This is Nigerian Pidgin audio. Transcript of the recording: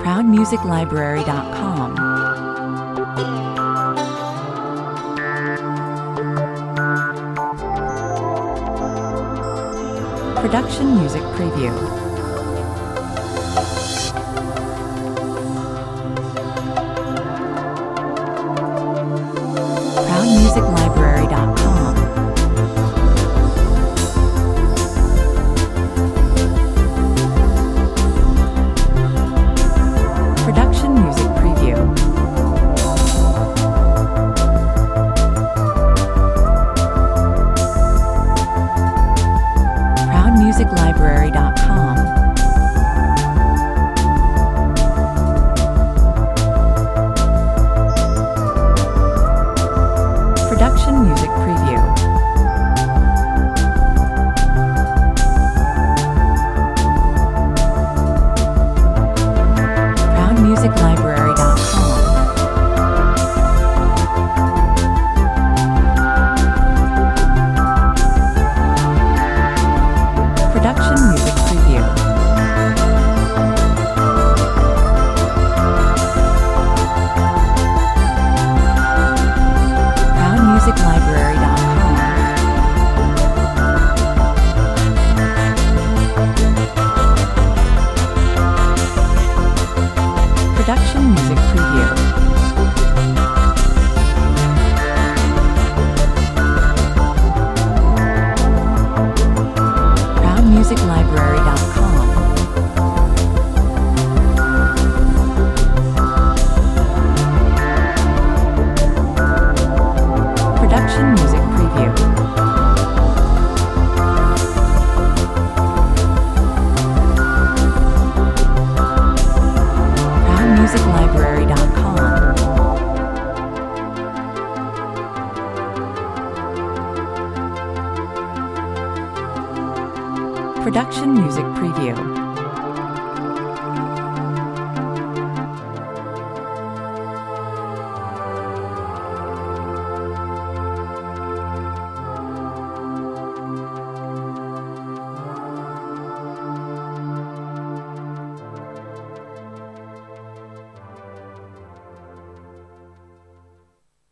ProudMusicLibrary.com. Production Music Preview. ProudMusicLibrary.com. Production Music Preview. ProudMusicLibrary.com. Production Music Preview. ProudMusicLibrary.com. Production Music Preview. ProudMusicLibrary.com. Production Music Preview. ProudMusicLibrary.com. Production Music Preview. ProudMusicLibrary.com. Production Music Preview.